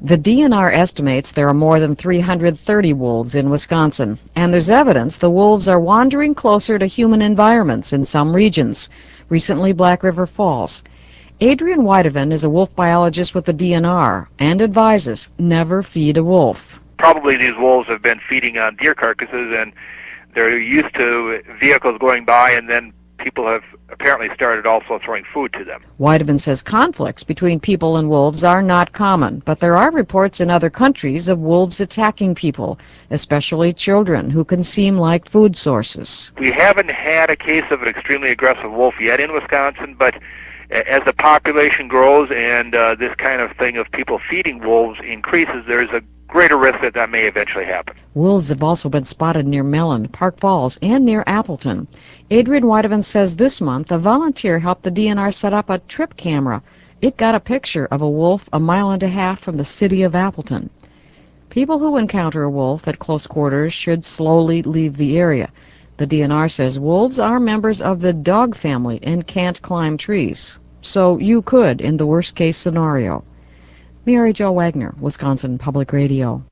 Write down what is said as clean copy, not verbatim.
The DNR estimates there are more than 330 wolves in Wisconsin, and there's evidence the wolves are wandering closer to human environments in some regions, recently Black River Falls. Adrian Weideven is a wolf biologist with the DNR and advises never feed a wolf. Probably these wolves have been feeding on deer carcasses, and they're used to vehicles going by, and then people have apparently started also throwing food to them. Weideven says conflicts between people and wolves are not common, but there are reports in other countries of wolves attacking people, especially children, who can seem like food sources. We haven't had a case of an extremely aggressive wolf yet in Wisconsin, but as the population grows and this kind of thing of people feeding wolves increases, there's a greater risk that that may eventually happen. Wolves have also been spotted near Mellon, Park Falls, and near Appleton. Adrian Weideven says this month a volunteer helped the DNR set up a trip camera. It got a picture of a wolf a mile and a half from the city of Appleton. People who encounter a wolf at close quarters should slowly leave the area. The DNR says wolves are members of the dog family and can't climb trees. So you could in the worst-case scenario. Mary Jo Wagner, Wisconsin Public Radio.